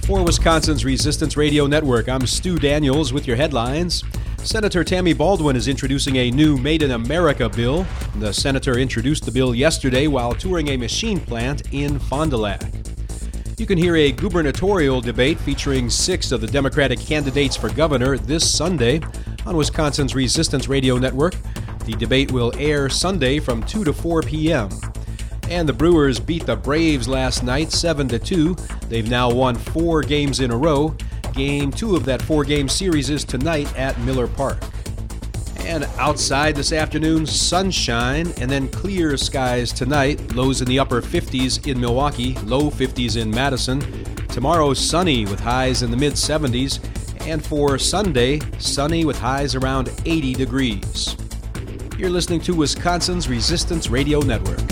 For Wisconsin's Resistance Radio Network, I'm Stu Daniels with your headlines. Senator Tammy Baldwin is introducing a new Made in America bill. The senator introduced the bill yesterday while touring a machine plant in Fond du Lac. You can hear a gubernatorial debate featuring 6 of the Democratic candidates for governor this Sunday on Wisconsin's Resistance Radio Network. The debate will air Sunday from 2 to 4 p.m. And the Brewers beat the Braves last night 7-2. They've now won 4 games in a row. Game 2 of that 4-game series is tonight at Miller Park. And outside this afternoon, sunshine and then clear skies tonight. Lows in the upper 50s in Milwaukee, low 50s in Madison. Tomorrow, sunny with highs in the mid-70s. And for Sunday, sunny with highs around 80 degrees. You're listening to Wisconsin's Resistance Radio Network.